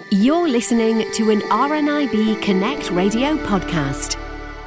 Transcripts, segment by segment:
You're listening to an RNIB Connect Radio podcast.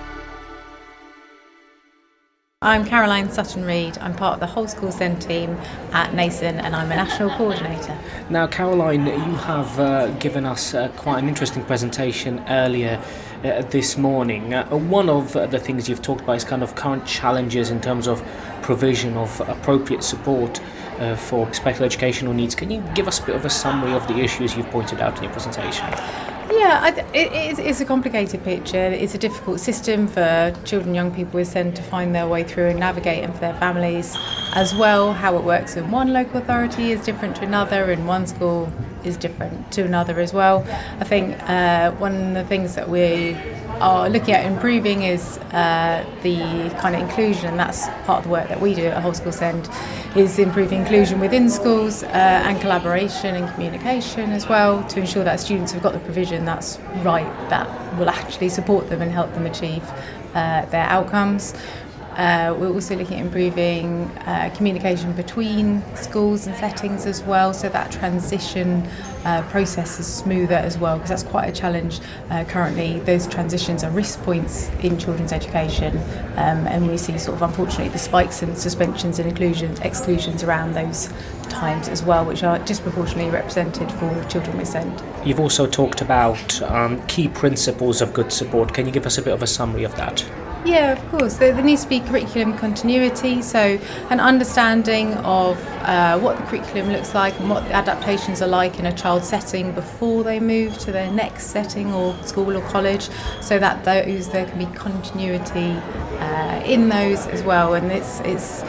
I'm Caroline Sutton-Reid. I'm part of the Whole School Send team at NASEN and I'm a National Coordinator. Now, Caroline, you have given us quite an interesting presentation earlier this morning. One of the things you've talked about is kind of current challenges in terms of provision of appropriate support for special educational needs. Can you give us a bit of a summary of the issues you've pointed out in your presentation? Yeah, it's a complicated picture. It's a difficult system for children and young people with SEND to find their way through and navigate, and for their families as well. How it works in one local authority is different to another, and one school is different to another as well. I think one of the things that we are looking at improving is the kind of inclusion, and that's part of the work that we do at Whole School Send, is improving inclusion within schools and collaboration and communication as well, to ensure that students have got the provision that's right, that will actually support them and help them achieve their outcomes. We're also looking at improving communication between schools and settings as well, so that transition process is smoother as well, because that's quite a challenge currently. Those transitions are risk points in children's education, and we see sort of unfortunately the spikes in suspensions and exclusions around those times as well, which are disproportionately represented for children with SEND. You've also talked about key principles of good support. Can you give us a bit of a summary of that? Yeah, of course. There needs to be curriculum continuity, so an understanding of what the curriculum looks like and what the adaptations are like in a child's setting before they move to their next setting or school or college, so that there can be continuity in those as well, and it's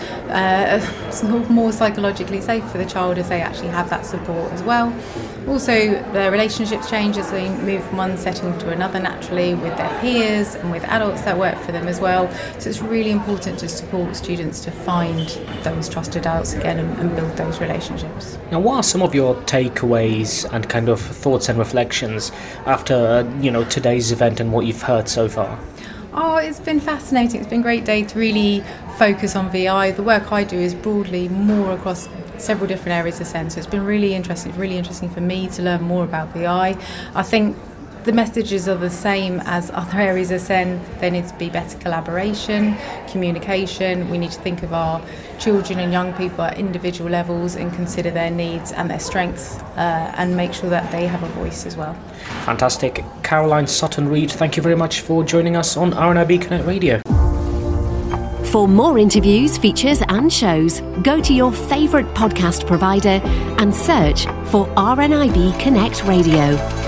more psychologically safe for the child if they actually have that support as well. Also, their relationships change as they move from one setting to another naturally, with their peers and with adults that work for them as well. So it's really important to support students to find those trusted adults again and build those relationships. Now, what are some of your takeaways and kind of thoughts and reflections after today's event and what you've heard so far? Oh, it's been fascinating. It's been a great day to really focus on VI. The work I do is broadly more across several different areas of SEND, so it's been really interesting for me to learn more about VI. I think the messages are the same as other areas of SEND. There needs to be better collaboration, communication. We need to think of our children and young people at individual levels and consider their needs and their strengths and make sure that they have a voice as well. Fantastic. Caroline Sutton-Reid, thank you very much for joining us on RNIB Connect Radio. For more interviews, features and shows, go to your favourite podcast provider and search for RNIB Connect Radio.